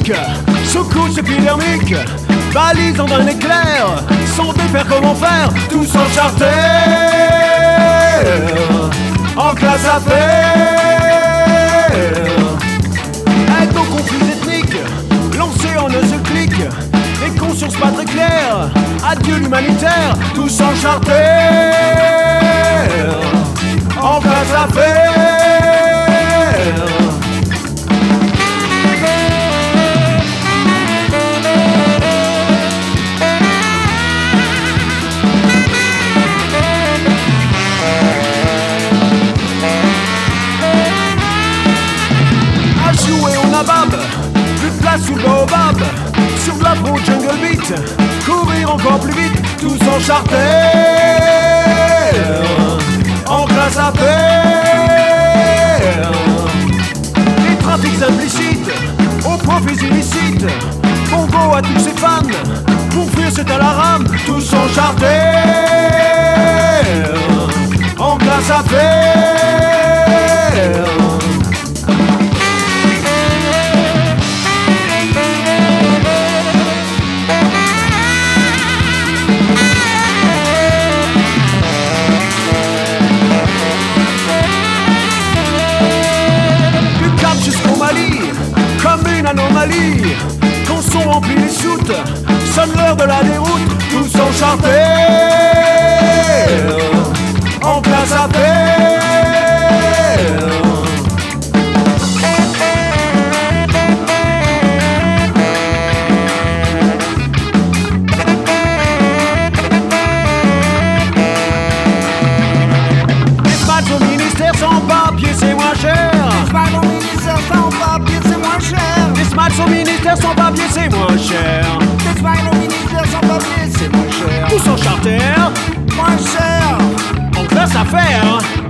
hydraulique, secousse épidermique, balisant d'un éclair, sans défaire comment faire, tous en charter, en classe à faire. Aide aux conflits ethniques, lancés en un seul clic, et conscience pas très claire, adieu l'humanitaire, tous en charter, en classe à faire. Plus de place sous le baobab, sur de l'afro jungle beat, courir encore plus vite, tous en charter, en classe à faire. Les trafics implicites, aux profits illicites, bongo à tous ses fans, pour fuir c'est à la rame, tous en charter, en classe à faire. Comme une anomalie, quand sont remplis les soutes, sonne l'heure de la déroute, tous en charter, en classe à faire. Les matchs au ministère sans papier, c'est moins cher. Les smiles au ministère sans papier, c'est moins cher. Les smiles au ministère sans papier, c'est moins cher. Tous en charter, Moins cher. en classe à faire.